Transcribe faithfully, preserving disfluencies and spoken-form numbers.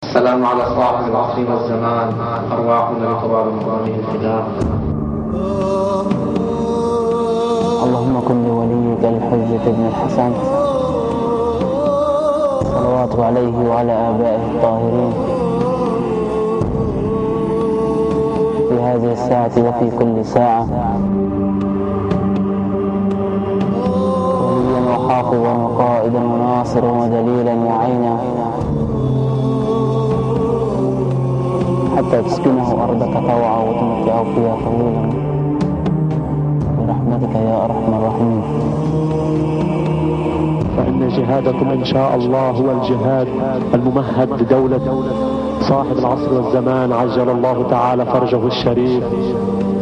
السلام على صاحب العصر والزمان، أرواحنا لتراب مقامه الفداء. اللهم كن لوليك الحجة بن الحسن صلوات عليه وعلى آبائه الطاهرين في هذه الساعة وفي كل ساعة، وليا وحافظا وقائدا وناصرا ودليلا وعينا، حتى تسكنه أرضك طوعا وتمتعه فيها طويلا برحمتك يا أرحم الراحمين. فإن جهادكم إن شاء الله هو الجهاد الممهد لدولة صاحب العصر والزمان عجل الله تعالى فرجه الشريف